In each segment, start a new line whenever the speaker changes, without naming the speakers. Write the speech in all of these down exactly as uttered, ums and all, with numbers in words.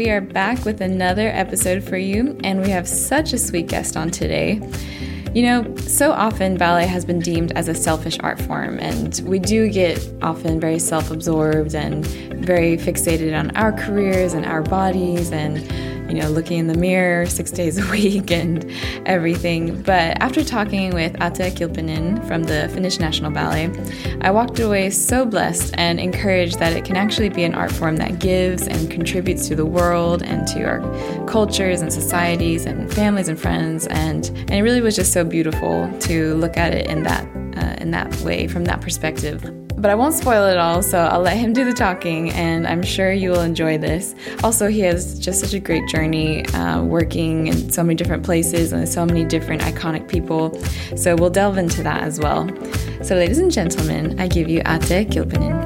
we are back with another episode for you, and we have such a sweet guest on today. You know, so often ballet has been deemed as a selfish art form, and we do get often very self-absorbed and very fixated on our careers and our bodies and, you know, looking in the mirror six days a week and everything. But after talking with Ate Kilpeinen from the Finnish National Ballet, I walked away so blessed and encouraged that it can actually be an art form that gives and contributes to the world and to our cultures and societies and families and friends. And, and it really was just so beautiful to look at it in that uh, in that way, from that perspective. But I won't spoil it all, so I'll let him do the talking, and I'm sure you will enjoy this. Also, he has just such a great journey uh, working in so many different places and so many different iconic people, so we'll delve into that as well. So ladies and gentlemen, I give you Ate Kilpeinen.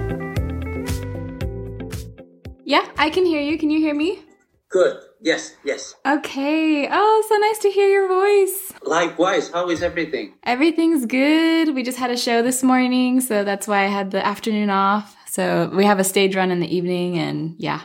Yeah, I can hear you. Can you hear me?
Good. Yes, yes.
Okay. Oh, so nice to hear your voice.
Likewise. How is everything?
Everything's good. We just had a show this morning, so that's why I had the afternoon off. So we have a stage run in the evening, and yeah,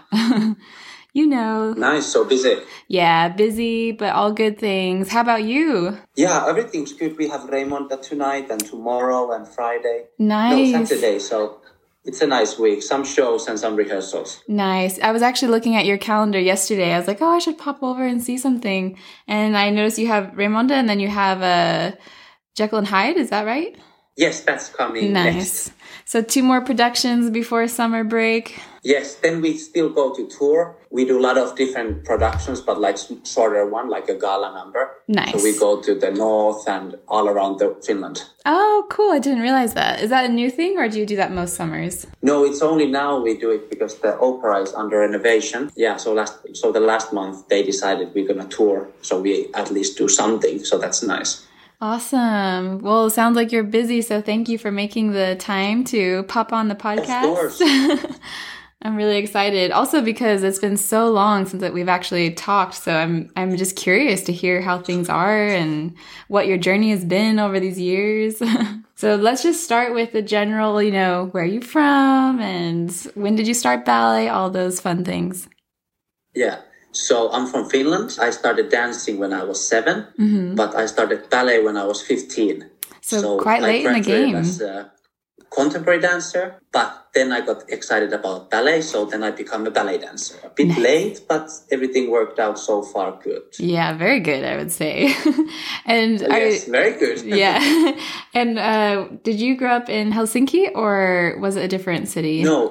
you know.
Nice. So busy.
Yeah, busy, but all good things. How about you?
Yeah, everything's good. We have Raymonda tonight and tomorrow and Friday.
Nice.
No, Saturday, so... It's a nice week. Some shows and some rehearsals.
Nice. I was actually looking at your calendar yesterday. I was like, oh, I should pop over and see something. And I noticed you have Raymonda and then you have uh, Jekyll and Hyde. Is that right?
Yes, that's coming
nice.
Next.
So two more productions before summer break.
Yes, then we still go to tour. We do a lot of different productions, but like shorter one, like a gala number.
Nice.
So we go to the north and all around the Finland.
Oh, cool. I didn't realize that. Is that a new thing, or do you do that most summers?
No, it's only now we do it because the opera is under renovation. Yeah, so last so the last month they decided we're going to tour. So we at least do something. So that's nice.
Awesome. Well, it sounds like you're busy, so thank you for making the time to pop on the podcast.
Of course.
I'm really excited. Also because it's been so long since that we've actually talked, so I'm I'm just curious to hear how things are and what your journey has been over these years. So let's just start with the general, you know, where are you from and when did you start ballet, all those fun things.
Yeah. So I'm from Finland. I started dancing when I was seven, mm-hmm. but I started ballet when I was fifteen.
So, so quite late in the game.
As a contemporary dancer, but then I got excited about ballet, so then I became a ballet dancer. A bit nice. Late, but everything worked out so far good.
Yeah, very good, I would say. And
yes,
I,
very good.
Yeah. And uh, did you grow up in Helsinki, or was it a different city?
No.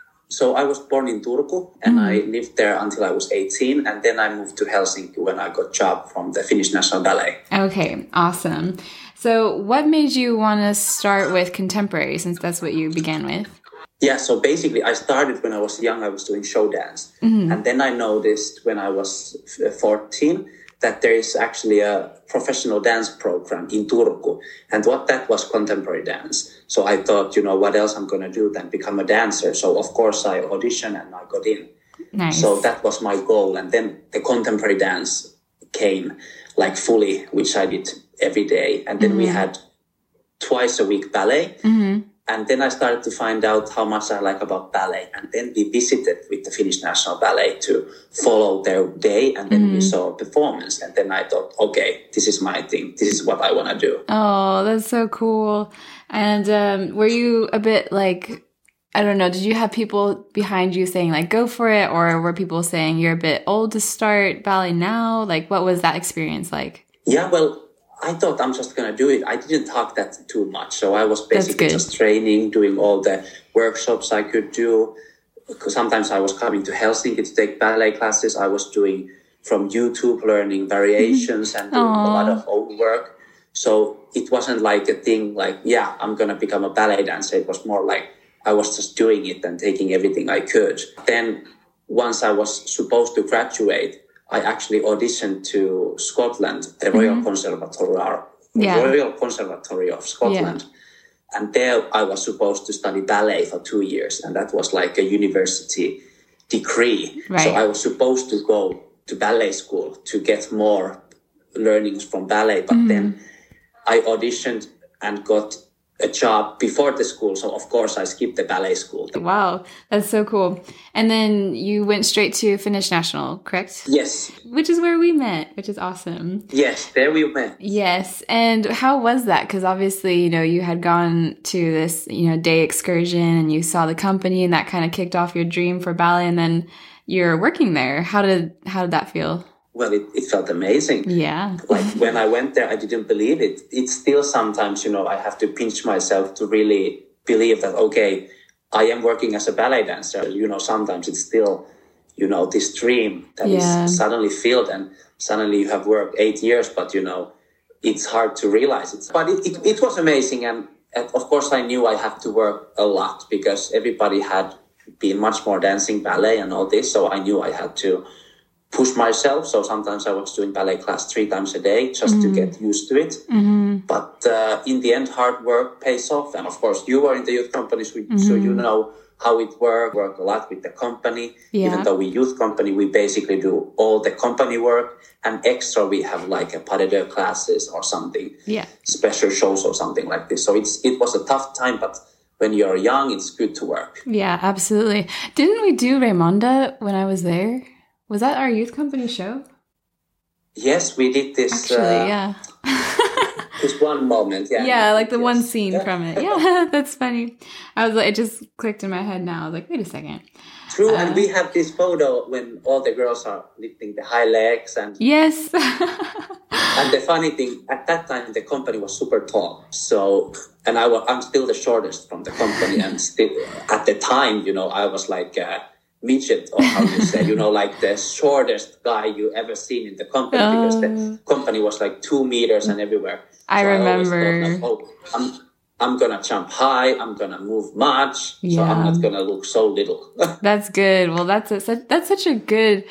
So I was born in Turku, and mm. I lived there until I was eighteen, and then I moved to Helsinki when I got a job from the Finnish National Ballet.
Okay, awesome. So what made you want to start with contemporary, since that's what you began with?
Yeah, so basically I started when I was young, I was doing show dance. Mm-hmm. And then I noticed when I was fourteen that there is actually a professional dance program in Turku. And what that was contemporary dance. So I thought, you know, what else I'm going to do than become a dancer. So of course I auditioned and I got in.
Nice.
So that was my goal. And then the contemporary dance came like fully, which I did every day. And then mm-hmm. we had twice a week ballet. Mm-hmm. And then I started to find out how much I like about ballet. And then we visited with the Finnish National Ballet to follow their day. And then mm-hmm. we saw a performance. And then I thought, okay, this is my thing. This is what I want to do.
Oh, that's so cool. And um, were you a bit like, I don't know, did you have people behind you saying like, go for it? Or were people saying you're a bit old to start ballet now? Like, what was that experience like?
Yeah, well, I thought I'm just going to do it. I didn't talk that too much. So I was basically just training, doing all the workshops I could do. Because sometimes I was coming to Helsinki to take ballet classes. I was doing from YouTube, learning variations and doing Aww. A lot of own work. So it wasn't like a thing like, yeah, I'm going to become a ballet dancer. It was more like I was just doing it and taking everything I could. Then once I was supposed to graduate, I actually auditioned to Scotland, the Royal mm-hmm. Conservatoire, yeah. Royal Conservatory of Scotland. Yeah. And there I was supposed to study ballet for two years. And that was like a university degree. Right. So I was supposed to go to ballet school to get more learnings from ballet. But mm-hmm. then I auditioned and got a job before the school. So of course I skipped the ballet school.
Wow, that's so cool. And then you went straight to Finnish National, correct?
Yes.
Which is where we met, which is awesome.
Yes, there we met.
Yes. And how was that? Because obviously, you know, you had gone to this, you know, day excursion and you saw the company and that kind of kicked off your dream for ballet, and then you're working there. How did how did that feel?
Well, it, it felt amazing.
Yeah.
Like when I went there, I didn't believe it. It's still sometimes, you know, I have to pinch myself to really believe that, okay, I am working as a ballet dancer. You know, sometimes it's still, you know, this dream that yeah. is suddenly filled, and suddenly you have worked eight years, but, you know, it's hard to realize it. But it, it, it was amazing. And, and of course, I knew I had to work a lot because everybody had been much more dancing, ballet and all this. So I knew I had to push myself. So sometimes I was doing ballet class three times a day just mm-hmm. to get used to it. Mm-hmm. But uh, in the end, hard work pays off. And of course, you are in the youth companies, mm-hmm. so you know how it works. Work a lot with the company. Yeah. Even though we youth company, we basically do all the company work. And extra, we have like a pas de deux classes or something.
Yeah.
Special shows or something like this. So it's it was a tough time, but when you're young, it's good to work.
Yeah, absolutely. Didn't we do Raimonda when I was there? Was that our youth company show?
Yes, we did this.
Actually, uh, yeah.
This one moment, yeah.
Yeah, like the
yes.
one scene yeah. from it. Yeah, that's funny. I was like, it just clicked in my head now. I was like, wait a second.
True, uh,
and
we have this photo when all the girls are lifting the high legs. And
yes.
And the funny thing, at that time, the company was super tall. So, and I was, I'm still the shortest from the company. And still, at the time, you know, I was like... Uh, midget, or how you say, you know, like the shortest guy you ever seen in the company, uh, because the company was like two meters and everywhere. So
I remember.
I thought, oh, I'm, I'm going to jump high. I'm going to move much. Yeah. So I'm not going to look so little.
That's good. Well, that's a, that's such a good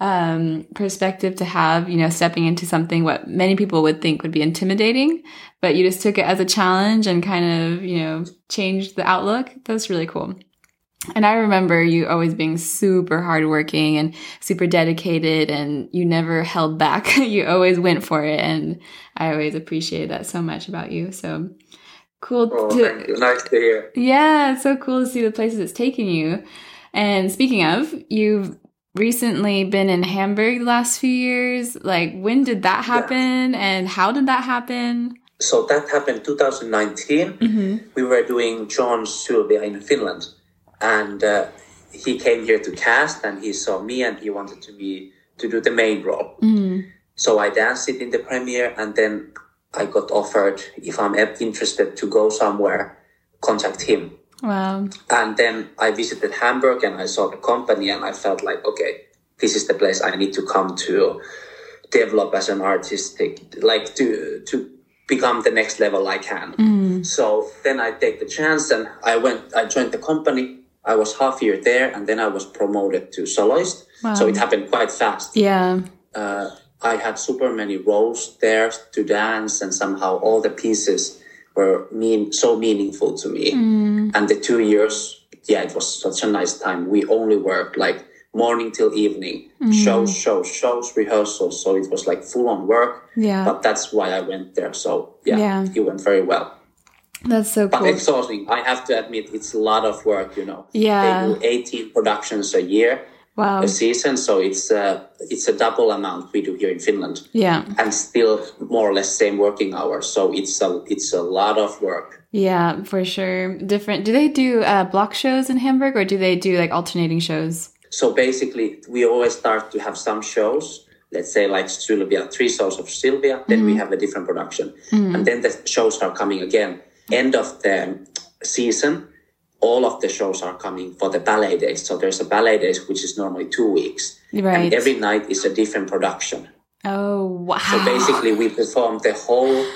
um, perspective to have, you know, stepping into something what many people would think would be intimidating, but you just took it as a challenge and kind of, you know, changed the outlook. That's really cool. And I remember you always being super hardworking and super dedicated, and you never held back. You always went for it. And I always appreciated that so much about you. So cool.
Oh,
to,
thank you. Nice to hear.
Yeah, it's so cool to see the places it's taken you. And speaking of, you've recently been in Hamburg the last few years. Like, when did that happen? Yeah. And how did that happen?
So that happened two thousand nineteen. Mm-hmm. We were doing John Sylvia in Finland. And uh, he came here to cast, and he saw me, and he wanted to be to do the main role. Mm. So I danced it in the premiere, and then I got offered, if I'm interested to go somewhere, contact him.
Wow.
And then I visited Hamburg, and I saw the company, and I felt like, okay, this is the place I need to come to develop as an artistic, like to to become the next level I can. Mm. So then I take the chance, and I went. I joined the company. I was half year there, and then I was promoted to soloist. Wow. So it happened quite fast.
Yeah.
Uh, I had super many roles there to dance, and somehow all the pieces were mean so meaningful to me. Mm. And the two years, yeah, it was such a nice time. We only worked like morning till evening, mm. shows, shows, shows, rehearsals. So it was like full on work. Yeah. But that's why I went there. So yeah, yeah. it went very well.
That's so cool.
But exhausting. I have to admit, it's a lot of work, you know.
Yeah.
They do eighteen productions a year,
wow.
a season. So it's a, it's a double amount we do here in Finland.
Yeah.
And still more or less same working hours. So it's a, it's a lot of work.
Yeah, for sure. Different. Do they do uh, block shows in Hamburg, or do they do like alternating shows?
So basically, we always start to have some shows. Let's say like Sylvia, three shows of Sylvia. Then mm-hmm. we have a different production. Mm-hmm. And then the shows are coming again. End of the season, all of the shows are coming for the ballet days. So there's a ballet days, which is normally two weeks.
Right.
And every night is a different production.
Oh, wow.
So basically we perform the whole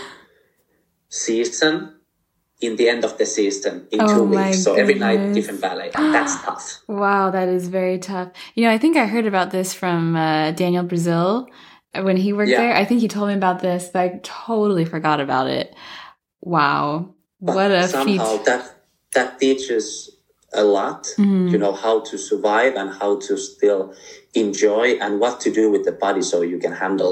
season in the end of the season in
oh
two weeks. So every
goodness.
night, different ballet. And that's tough.
Wow, that is very tough. You know, I think I heard about this from uh, Daniel Brazil when he worked yeah. there. I think he told me about this, but I totally forgot about it. Wow.
But
what a
somehow
feat.
that that teaches a lot, mm-hmm. you know, how to survive and how to still enjoy and what to do with the body so you can handle it.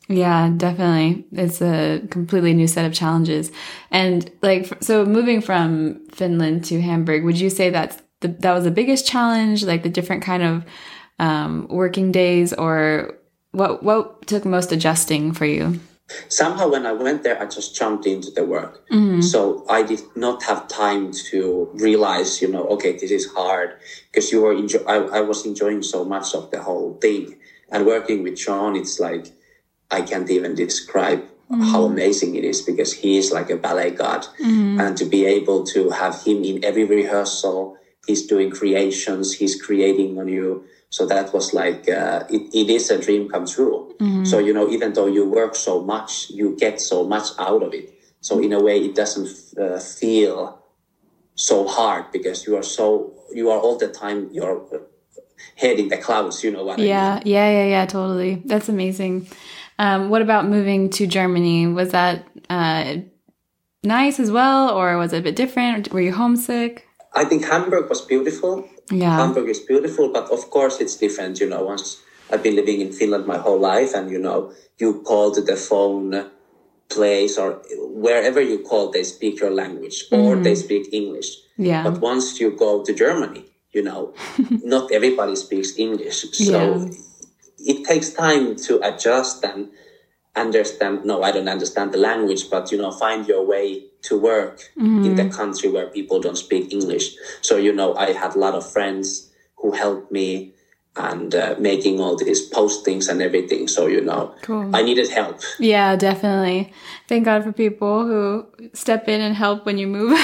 Yeah, definitely. It's a completely new set of challenges. And like, so moving from Finland to Hamburg, would you say that's the, that was the biggest challenge, like the different kind of um, working days, or what, what took most adjusting for you?
Somehow when I went there, I just jumped into the work. Mm-hmm. So I did not have time to realize, you know, okay, this is hard, because you were enjoy- I, I was enjoying so much of the whole thing. And working with Sean, it's like, I can't even describe mm-hmm. how amazing it is, because he is like a ballet god. Mm-hmm. And to be able to have him in every rehearsal, he's doing creations, he's creating on you. So that was like, uh, it, it is a dream come true. Mm-hmm. So, you know, even though you work so much, you get so much out of it. So in a way, it doesn't uh, feel so hard, because you are so, you are all the time, you're head in the clouds, you know what
yeah,
I mean?
Yeah, yeah, yeah, totally. That's amazing. Um, what about moving to Germany? Was that uh, nice as well, or was it a bit different? Were you homesick?
I think Hamburg was beautiful.
Yeah.
Hamburg is beautiful, but of course it's different, you know, once I've been living in Finland my whole life, and, you know, you call to the phone place or wherever you call, they speak your language or mm-hmm. they speak English.
Yeah.
But once you go to Germany, you know, not everybody speaks English. So yeah. it takes time to adjust and understand. No, I don't understand the language, but, you know, find your way to work mm-hmm. in the country where people don't speak English. So, you know, I had a lot of friends who helped me and uh, making all these postings and everything. So, you know, cool. I needed help.
Yeah, definitely. Thank God for people who step in and help when you move.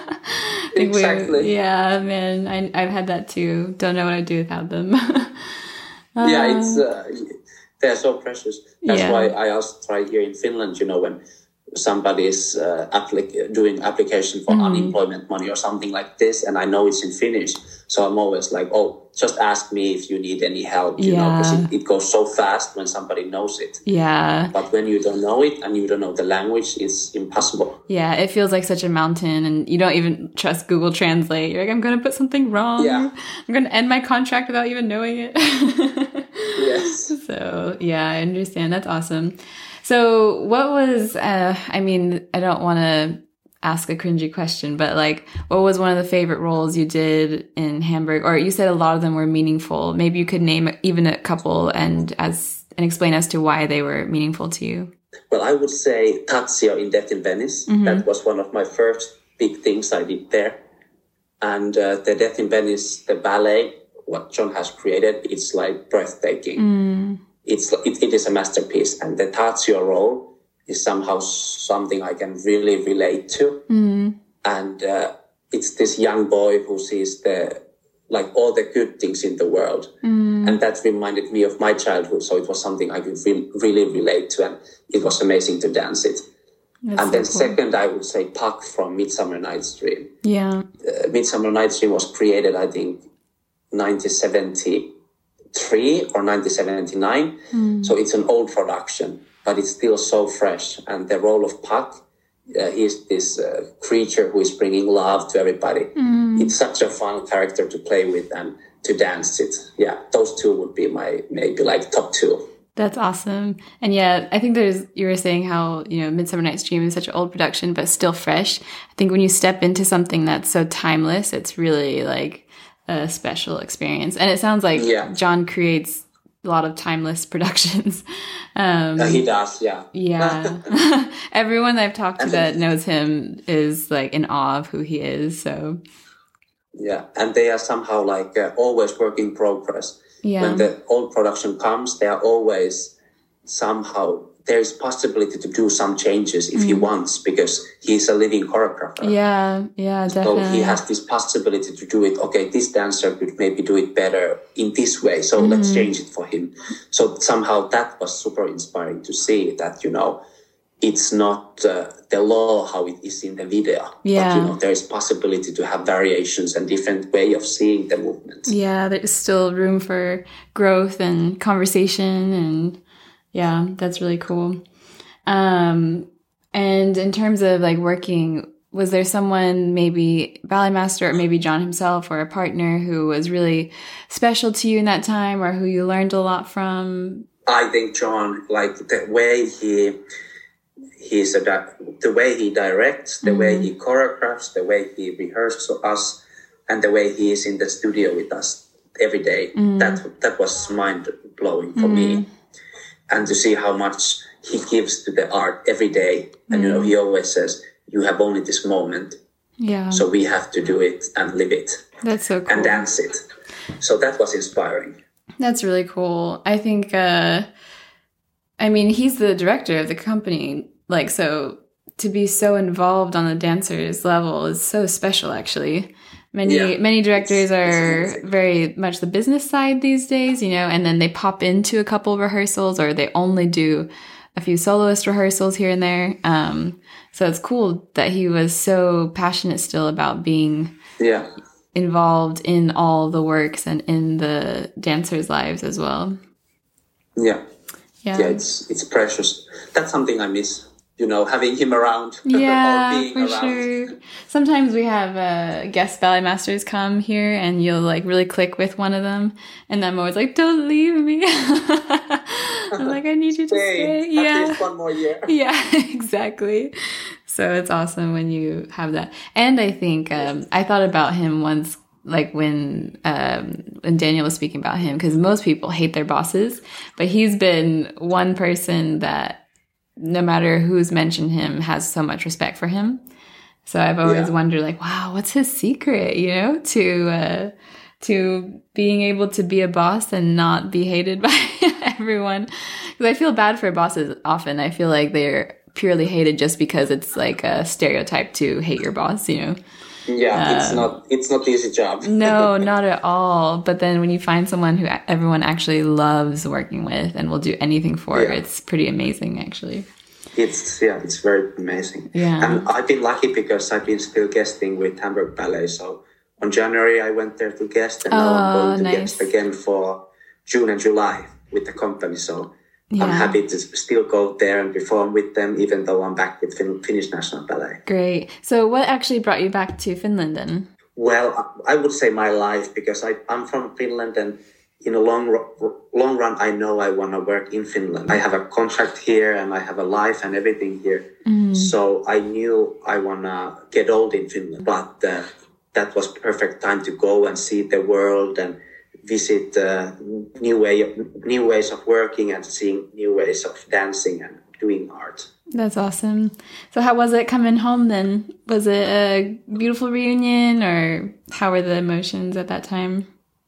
I think
exactly.
Yeah, man, I, I've had that too. Don't know what I'd do without them.
uh, yeah, it's uh, they're so precious. That's yeah. why I also try here in Finland, you know, when somebody is uh, applic- doing application for mm. unemployment money or something like this, and I know it's in Finnish. So I'm always like, oh, just ask me if you need any help, you yeah. know, because it, it goes so fast when somebody knows it.
Yeah.
But when you don't know it and you don't know the language, it's impossible.
Yeah, it feels like such a mountain, and you don't even trust Google Translate. You're like, I'm going to put something wrong.
Yeah.
I'm going to end my contract without even knowing it.
Yes.
So, yeah, I understand. That's awesome. So what was, uh, I mean, I don't want to ask a cringy question, but like, what was one of the favorite roles you did in Hamburg? Or you said a lot of them were meaningful. Maybe you could name even a couple and as and explain as to why they were meaningful to you.
Well, I would say Tadzio in Death in Venice. Mm-hmm. That was one of my first big things I did there. And uh, the Death in Venice, the ballet, what John has created, it's like breathtaking. Mm. It's it, it is a masterpiece, and the Tadzio role is somehow something I can really relate to. Mm. And uh, it's this young boy who sees the like all the good things in the world, mm. and that reminded me of my childhood. So it was something I could re- really relate to, and it was amazing to dance it. That's and then so cool. Second, I would say Puck from Midsummer Night's Dream.
Yeah,
uh, Midsummer Night's Dream was created, I think, nineteen seventy. Three or nineteen seventy-nine, mm. so it's an old production, but it's still so fresh. And the role of Puck, uh, he's this uh, creature who is bringing love to everybody. Mm. It's such a fun character to play with and to dance it. Yeah, those two would be my maybe like top two.
That's awesome. And yeah, I think there's, you were saying how, you know, Midsummer Night's Dream is such an old production, but still fresh. I think when you step into something that's so timeless, it's really like a special experience. And it sounds like yeah. John creates a lot of timeless productions. Um,
uh, he does, yeah.
Yeah. Everyone I've talked to that knows him is like in awe of who he is. So
yeah, and they are somehow like uh, always work in progress. Yeah. When the old production comes, they are always somehow, there is possibility to do some changes if mm. he wants, because he's a living choreographer.
Yeah, yeah, definitely.
So he has this possibility to do it. Okay, this dancer could maybe do it better in this way, so mm. let's change it for him. So somehow that was super inspiring to see that, you know, it's not uh, the law how it is in the video.
Yeah.
But, you know, there is possibility to have variations and different way of seeing the movement.
Yeah, there's still room for growth and conversation, and yeah, that's really cool. Um, and in terms of like working, was there someone, maybe ballet master or maybe John himself or a partner who was really special to you in that time, or who you learned a lot from?
I think John, like the way he he's a, the way he directs, the mm-hmm. way he choreographs, the way he rehearses us, and the way he is in the studio with us every day. Mm-hmm. That that was mind blowing for mm-hmm. me, and to see how much he gives to the art every day. And mm-hmm. you know, he always says, "You have only this moment,
yeah.
So we have to do it and live it.
That's so cool.
And dance it." So that was inspiring.
That's really cool. I think, uh, I mean, he's the director of the company. Like, so to be so involved on the dancers level is so special, actually. Many, yeah. many directors are very much the business side these days, you know, and then they pop into a couple rehearsals or they only do a few soloist rehearsals here and there. Um, so it's cool that he was so passionate still about being
yeah.
involved in all the works and in the dancers' lives as well.
Yeah.
Yeah.
Yeah, it's it's precious. That's something I miss, you know, having him around.
Yeah,
or being
for
around.
Sure. Sometimes we have uh, guest ballet masters come here and you'll like really click with one of them. And I'm always like, don't leave me. I'm like, I need you to
stay.
stay.
At
yeah.
least one more year.
Yeah, exactly. So it's awesome when you have that. And I think um, I thought about him once, like when um, when Daniel was speaking about him, because most people hate their bosses, but he's been one person that no matter who's mentioned him has so much respect for him. So I've always yeah. wondered, like, wow, what's his secret, you know, to uh, to being able to be a boss and not be hated by everyone. Because I feel bad for bosses often. I feel like they're purely hated just because it's like a stereotype to hate your boss, you know.
Yeah,
um,
it's not it's not easy job.
No, not at all. But then when you find someone who everyone actually loves working with and will do anything for, yeah. it's pretty amazing, actually.
It's yeah, it's very amazing.
Yeah,
and I've been lucky because I've been still guesting with Hamburg Ballet. So on January I went there to guest, and now I'm going to
nice.
guest again for June and July with the company. So.
Yeah.
I'm happy to still go there and perform with them, even though I'm back with fin- Finnish National Ballet.
Great. So what actually brought you back to Finland then?
Well, I would say my life, because I, I'm from Finland, and in a long, long run, I know I want to work in Finland. I have a contract here and I have a life and everything here. Mm. So I knew I want to get old in Finland. But uh, that was perfect time to go and see the world and visit uh, new way of, new ways of working and seeing new ways of dancing and doing art.
That's awesome. So how was it coming home then? Was it a beautiful reunion, or how were the emotions at that time?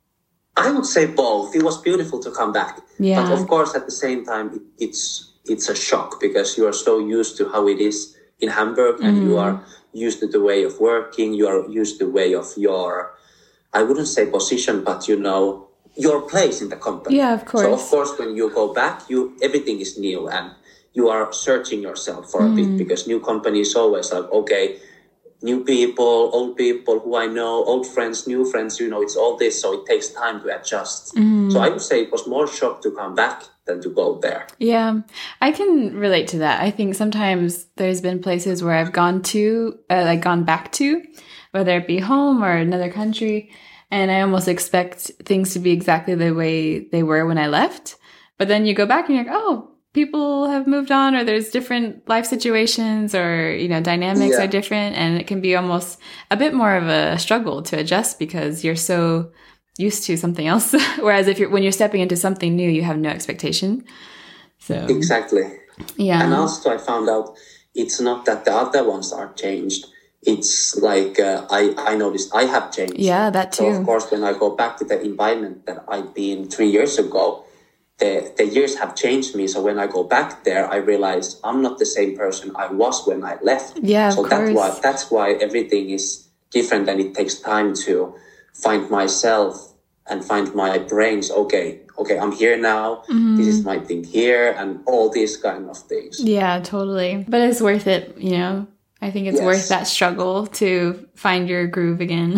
I would say both. It was beautiful to come back.
Yeah.
But of course, at the same time, it, it's it's a shock because you are so used to how it is in Hamburg, and mm-hmm. you are used to the way of working. You are used to the way of your, I wouldn't say position, but you know, your place in the company.
Yeah, of course.
So of course, when you go back, you everything is new and you are searching yourself for mm. a bit, because new company is always like, okay, new people, old people who I know, old friends, new friends, you know, it's all this. So it takes time to adjust. Mm. So I would say it was more shock to come back than to go there.
Yeah, I can relate to that. I think sometimes there's been places where I've gone to, uh, like gone back to, whether it be home or another country, and I almost expect things to be exactly the way they were when I left. But then you go back and you're like, oh, people have moved on, or there's different life situations, or, you know, dynamics yeah. are different. And it can be almost a bit more of a struggle to adjust because you're so used to something else. Whereas if you're, when you're stepping into something new, you have no expectation. So
exactly.
Yeah.
And also I found out it's not that the other ones are changed. It's like uh, I, I noticed I have changed.
Yeah, that too.
So of course, when I go back to the environment that I've been three years ago, the, the years have changed me. So when I go back there, I realize I'm not the same person I was when I left.
Yeah,
so
of
that's
course.
why that's why everything is different, and it takes time to find myself and find my brains. Okay, okay, I'm here now. Mm-hmm. This is my thing here, and all these kind of things.
Yeah, totally. But it's worth it, you know. I think it's yes. worth that struggle to find your groove again.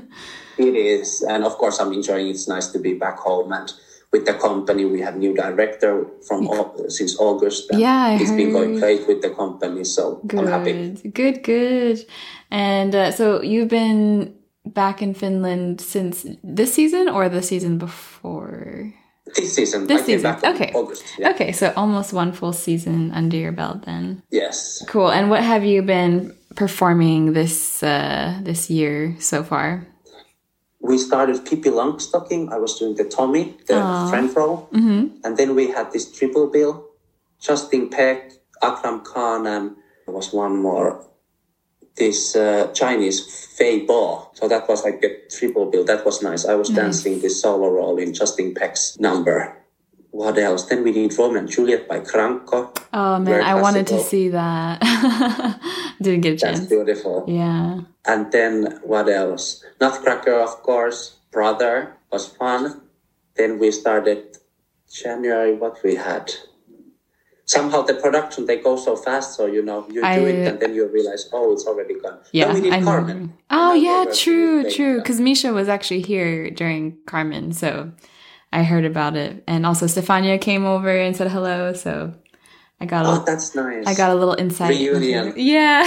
It is, and of course, I'm enjoying it. It's nice to be back home and. With the company, we have new director from yeah. since August. And
yeah, I
it's
heard.
been going great with the company, so
good.
I'm happy.
Good, good. And uh, so you've been back in Finland since this season or the season before?
This season.
This
I
season.
Came back
okay.
August, yeah.
Okay, so almost one full season under your belt then.
Yes.
Cool. And what have you been performing this uh, this year so far?
We started Pippi Longstocking. I was doing the Tommy, the Aww. friend role. Mm-hmm. And then we had this triple bill. Justin Peck, Akram Khan, and there was one more. This uh, Chinese Fei Bo. So that was like a triple bill. That was nice. I was nice. dancing this solo role in Justin Peck's number. What else? Then we did Romeo and Juliet by Kranko.
Oh man, I wanted to see that. Didn't get a chance.
That's beautiful.
Yeah.
And then what else? Nutcracker, of course. Brother was fun. Then we started January. What we had? Somehow the production, they go so fast, so, you know, you do I, it and then you realize, oh, it's already gone.
Yeah,
then we did
I
Carmen.
Oh, yeah, true, true. Because Misha was actually here during Carmen, so I heard about it. And also Stefania came over and said hello, so I got a,
oh, that's nice.
I got a little insight.
Reunion.
Yeah.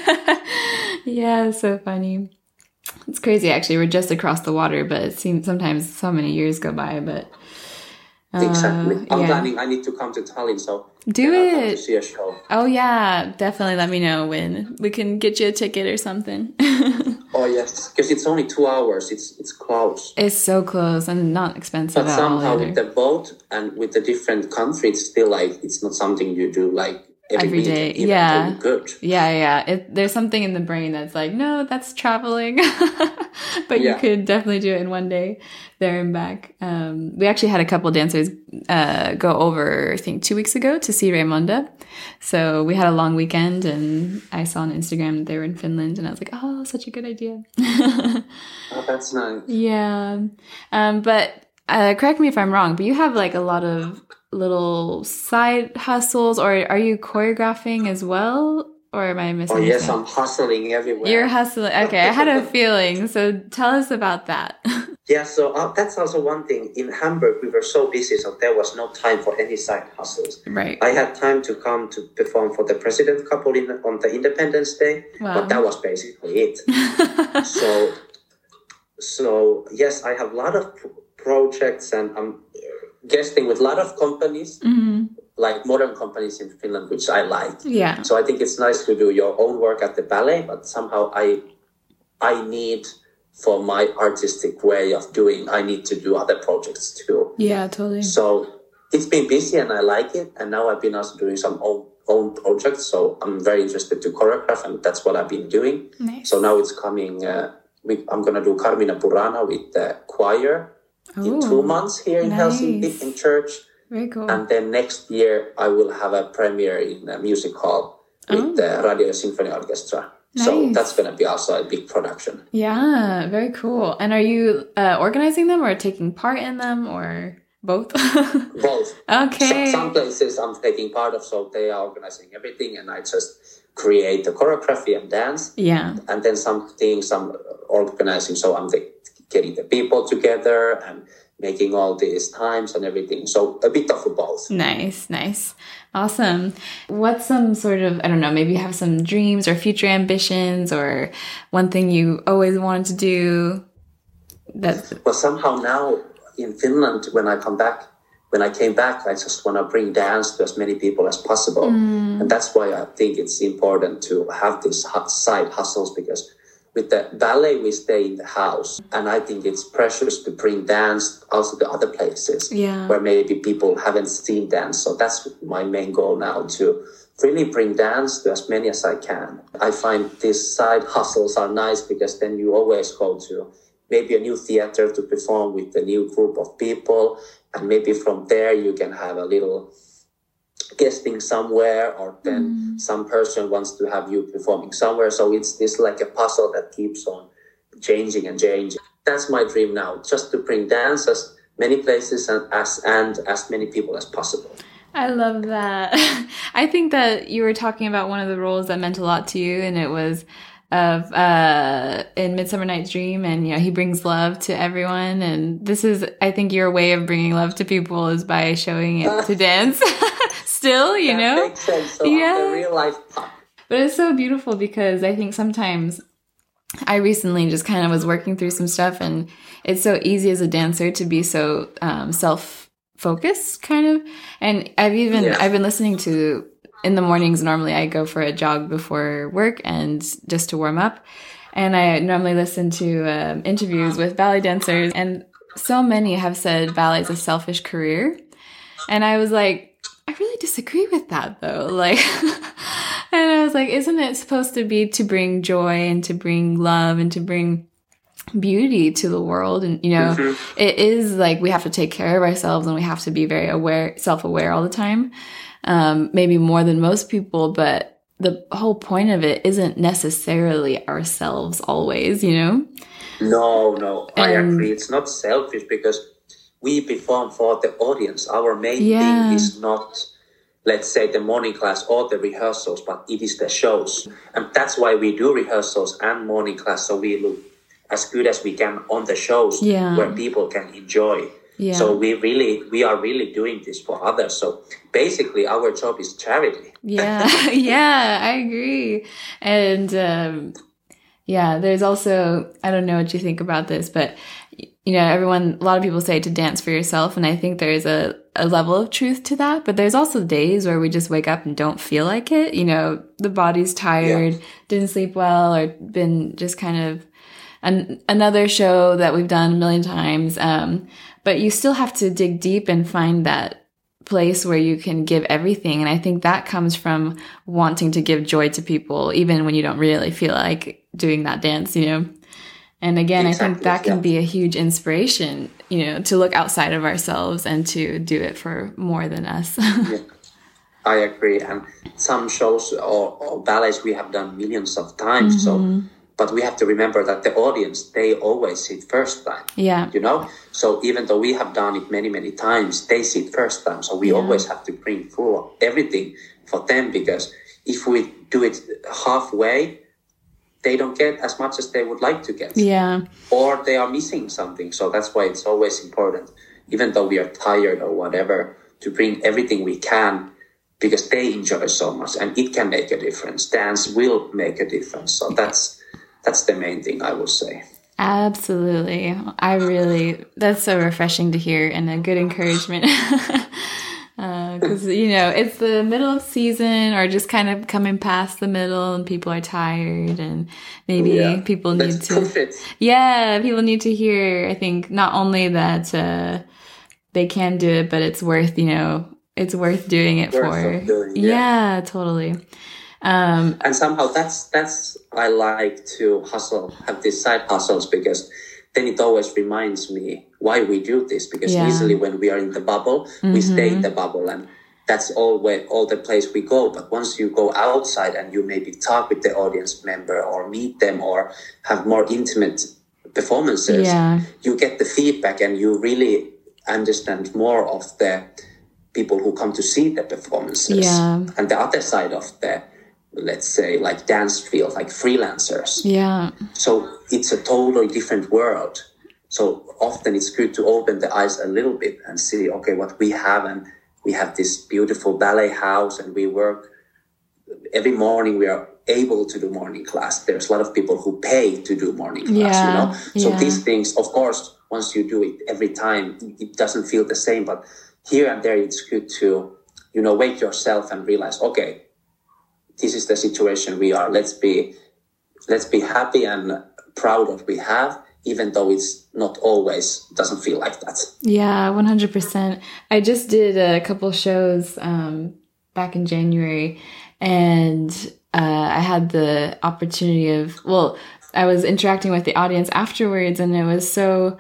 Yeah, so funny. It's crazy, actually. We're just across the water, but it seems sometimes so many years go by, but... Uh,
exactly. I'm
yeah.
planning, I need to come to Tallinn, so...
Do it.
To see a show.
Oh, yeah. Definitely let me know when we can get you a ticket or something.
Oh, yes. Because it's only two hours. It's it's close.
It's so close and not expensive
but
at all.
But somehow
either.
with the boat and with the different country, it's still like, it's not something you do like every,
every day.
Even
yeah.
Good.
Yeah, yeah. It, there's something in the brain that's like, no, that's traveling. But yeah. You could definitely do it in one day there and back. Um, we actually had a couple dancers uh, go over, I think, two weeks ago to see Raymonda. So we had a long weekend, and I saw on Instagram that they were in Finland, and I was like, oh, such a good idea.
Oh, that's nice.
Yeah. Um, but uh, correct me if I'm wrong, but you have like a lot of little side hustles, or are you choreographing as well? Or am I missing?
Oh, yes, I'm hustling everywhere.
You're hustling. Okay, I had a feeling. So tell us about that.
Yeah, so uh, that's also one thing. In Hamburg, we were so busy, so there was no time for any side hustles.
Right.
I had time to come to perform for the president couple in, on the Independence Day, wow. But that was basically it. so, so, yes, I have a lot of projects, and I'm guesting with a lot of companies. Mm-hmm. Like modern companies in Finland, which I like.
Yeah.
So I think it's nice to do your own work at the ballet, but somehow I I need, for my artistic way of doing, I need to do other projects too.
Yeah, totally.
So it's been busy and I like it. And now I've been also doing some own, own projects. So I'm very interested to choreograph, and that's what I've been doing.
Nice.
So now it's coming, uh, we, I'm going to do Carmina Burana with the choir Ooh, in two months here in nice. Helsinki in church.
Very cool.
And then next year, I will have a premiere in a music hall with oh. the Radio Symphony Orchestra. Nice. So that's going to be also a big production.
Yeah, very cool. And are you uh, organizing them or taking part in them, or both?
Both.
Okay.
So, some places I'm taking part of, so they are organizing everything, and I just create the choreography and dance.
Yeah.
And then some things I'm organizing, so I'm the, getting the people together and making all these times and everything. So a bit of both.
Nice, nice. Awesome. What's some sort of, I don't know, maybe you have some dreams or future ambitions, or one thing you always wanted to do? That's...
Well, somehow now in Finland, when I come back, when I came back, I just want to bring dance to as many people as possible. Mm. And that's why I think it's important to have these side hustles, because with the ballet, we stay in the house. And I think it's precious to bring dance also to other places
yeah.
where maybe people haven't seen dance. So that's my main goal now, to really bring dance to as many as I can. I find these side hustles are nice, because then you always go to maybe a new theater to perform with a new group of people. And maybe from there you can have a little guesting somewhere, or then mm. some person wants to have you performing somewhere. So it's this like a puzzle that keeps on changing and changing. That's my dream now, just to bring dance as many places and as and as many people as possible.
I love that. I think that you were talking about one of the roles that meant a lot to you, and it was of uh in Midsummer Night's Dream, and you know, he brings love to everyone, and this is, I think, your way of bringing love to people is by showing it to dance. Still, you
that
know,
makes sense. So
yeah.
I'm the real life pop.
But it's so beautiful, because I think sometimes I recently just kind of was working through some stuff, and it's so easy as a dancer to be so um, self focus kind of. And I've even,
yeah.
I've been listening to, in the mornings, normally I go for a jog before work and just to warm up. And I normally listen to um, interviews with ballet dancers, and so many have said ballet is a selfish career. And I was like, I really disagree with that though. Like, and I was like, isn't it supposed to be to bring joy and to bring love and to bring beauty to the world? And, you know, mm-hmm. it is like we have to take care of ourselves and we have to be very aware, self-aware all the time. Um, maybe more than most people, but the whole point of it isn't necessarily ourselves always, you know?
No, no, I and, agree. It's not selfish because we perform for the audience. Our main yeah. thing is not, let's say, the morning class or the rehearsals, but it is the shows. And that's why we do rehearsals and morning class, so we look as good as we can on the shows
yeah.
where people can enjoy.
Yeah.
So we really, we are really doing this for others. So basically our job is charity.
Yeah. yeah, I agree. And, um, yeah, there's also, I don't know what you think about this, but, you know, everyone, a lot of people say to dance for yourself. And I think there's a, a level of truth to that. But there's also days where we just wake up and don't feel like it. You know, the body's tired, yeah. didn't sleep well, or been just kind of an, another show that we've done a million times. Um, but you still have to dig deep and find that place where you can give everything. And I think that comes from wanting to give joy to people, even when you don't really feel like doing that dance, you know? And again, exactly, I think that can yeah. be a huge inspiration, you know, to look outside of ourselves and to do it for more than us.
yeah, I agree. And some shows or, or ballets we have done millions of times. Mm-hmm. So, but we have to remember that the audience, they always see it first time.
Yeah.
You know? So even though we have done it many, many times, they see it first time. So we yeah. always have to bring full everything for them, because if we do it halfway, they don't get as much as they would like to get.
Yeah.
Or they are missing something. So that's why it's always important, even though we are tired or whatever, to bring everything we can, because they enjoy so much and it can make a difference. Dance will make a difference. So that's that's the main thing, I would say.
Absolutely. I really, that's so refreshing to hear and a good encouragement. Because, uh, you know, it's the middle of season or just kind of coming past the middle and people are tired and maybe yeah, people need to,
perfect.
yeah, people need to hear, I think, not only that uh, they can do it, but it's worth, you know, it's worth doing it worth for. Doing, yeah. yeah, totally. Um,
and somehow that's, that's, I like to hustle, have these side hustles, because then it always reminds me why we do this. Because yeah. usually when we are in the bubble, mm-hmm. we stay in the bubble and that's all where, all the place we go. But once you go outside and you maybe talk with the audience member or meet them or have more intimate performances,
yeah.
you get the feedback and you really understand more of the people who come to see the performances.
Yeah.
And the other side of the, let's say, like dance field, like freelancers.
Yeah.
So it's a totally different world. So often it's good to open the eyes a little bit and see, okay, what we have. And we have this beautiful ballet house and we work every morning. We are able to do morning class. There's a lot of people who pay to do morning class,
yeah.
you know? So
yeah.
these things, of course, once you do it every time, it doesn't feel the same. But here and there, it's good to, you know, wake yourself and realize, okay, this is the situation we are. Let's be, let's be happy and proud of what we have, even though it's not always, doesn't feel like that.
Yeah, one hundred percent. I just did a couple shows um, back in January, and uh, I had the opportunity of, well, I was interacting with the audience afterwards, and it was so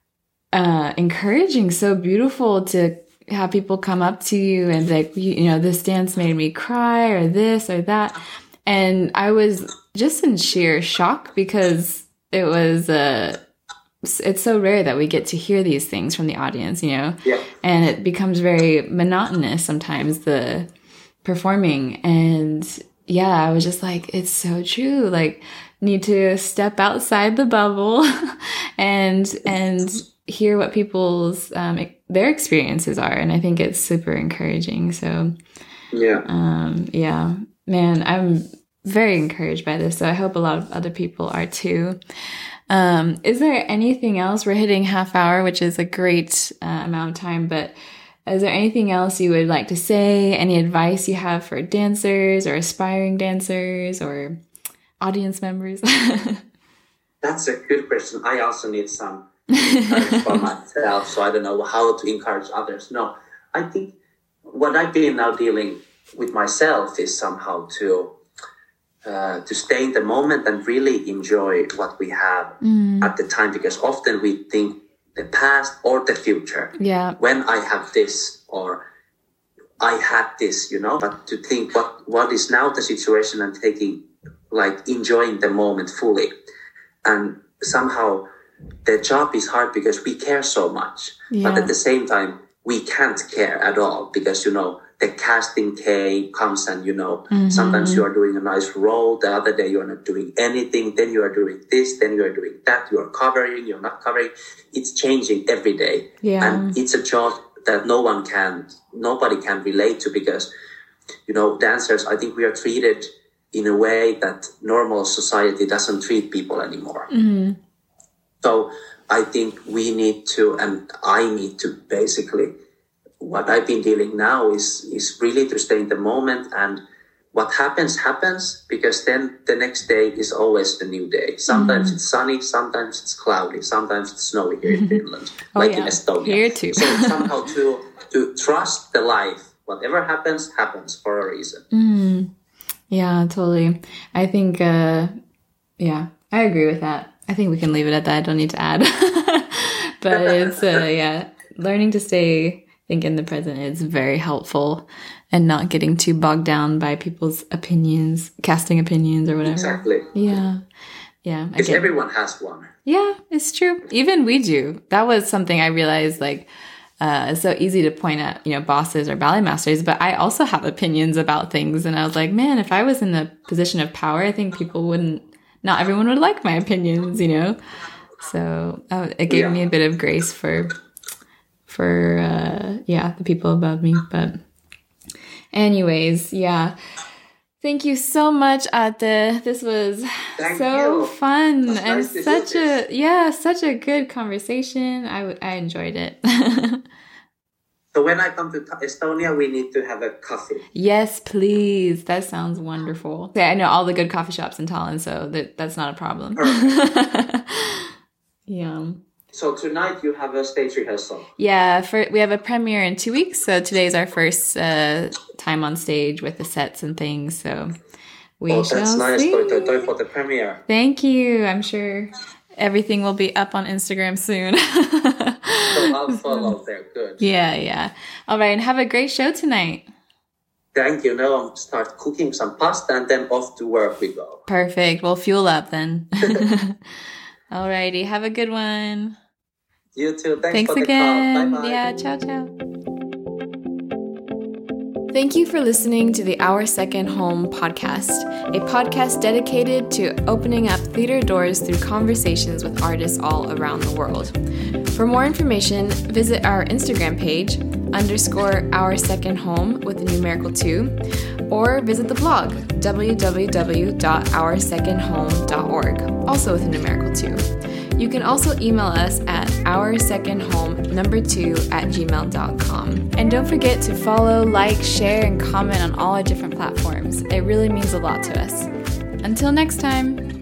uh, encouraging, so beautiful to have people come up to you and like, you, you know, this dance made me cry or this or that. And I was just in sheer shock because it was, uh, it's so rare that we get to hear these things from the audience, you know,
yeah.
and it becomes very monotonous sometimes, the performing. And yeah, I was just like, it's so true. Like, need to step outside the bubble and, and, hear what people's um their experiences are, and I think it's super encouraging. So
yeah
um yeah man I'm very encouraged by this, so I hope a lot of other people are too. Um is there anything else? We're hitting half hour, which is a great uh, amount of time, but Is there anything else you would like to say? Any advice you have for dancers or aspiring dancers or audience members?
That's a good question. I also need some encouragement for myself, so I don't know how to encourage others. No, I think what I've been now dealing with myself is somehow to uh, to stay in the moment and really enjoy what we have mm. at the time, because often we think the past or the future.
Yeah.
When I have this or I had this, you know, but to think what, what is now the situation and taking, like enjoying the moment fully. And somehow the job is hard because we care so much, yeah. but at the same time, we can't care at all because, you know, the casting came, comes and, you know, mm-hmm. sometimes you are doing a nice role. The other day you are not doing anything. Then you are doing this. Then you are doing that. You are covering. You're not covering. It's changing every day.
Yeah.
And it's a job that no one can, nobody can relate to because, you know, dancers, I think we are treated in a way that normal society doesn't treat people anymore.
Mm-hmm.
So I think we need to, and I need to basically, what I've been dealing now is, is really to stay in the moment, and what happens, happens, because then the next day is always the new day. Sometimes mm-hmm. it's sunny, sometimes it's cloudy, sometimes it's snowy here in Finland,
oh,
like
yeah.
in Estonia.
Here too.
So somehow to, to trust the life, whatever happens, happens for a reason.
Mm. Yeah, totally. I think, uh, yeah, I agree with that. I think we can leave it at that. I don't need to add. But it's, uh, yeah, learning to stay, I think, in the present is very helpful, and not getting too bogged down by people's opinions, casting opinions or whatever.
Exactly.
Yeah. Yeah.
Because everyone has one.
Yeah, it's true. Even we do. That was something I realized, like, uh, it's so easy to point at, you know, bosses or ballet masters, but I also have opinions about things. And I was like, man, if I was in the position of power, I think people wouldn't, not everyone would like my opinions, you know? So uh, it gave yeah. me a bit of grace for, for, uh, yeah, the people above me. But anyways, yeah. Thank you so much, Ate. This was
Thank
so
you.
fun
That's
and
nice
such a, yeah, such a good conversation. I, w- I enjoyed it.
So when I come to Estonia, we need to have a coffee.
Yes, please. That sounds wonderful. Yeah, I know all the good coffee shops in Tallinn, so that that's not a problem. Yeah.
So tonight you have a stage rehearsal.
Yeah, for we have a premiere in two weeks. So today's our first uh, time on stage with the sets and things. So we
oh,
shall
that's nice.
see.
Toi, toi, toi for the premiere.
Thank you. I'm sure everything will be up on Instagram soon.
So I'll follow there. Good.
Yeah, yeah. All right, and have a great show tonight.
Thank you. Now I'm start cooking some pasta and then off to work we go.
Perfect. We'll fuel up then. All righty. Have a good one.
You too. Thanks,
Thanks
for the
again.
call. Bye-bye.
Yeah, ciao, ciao. Thank you for listening to the Our Second Home podcast, a podcast dedicated to opening up theater doors through conversations with artists all around the world. For more information, visit our Instagram page, underscore Our Second Home with a numerical two, or visit the blog, w w w dot our second home dot org, also with a numerical two. You can also email us at oursecondhome number two at gmail dot com. And don't forget to follow, like, share, and comment on all our different platforms. It really means a lot to us. Until next time.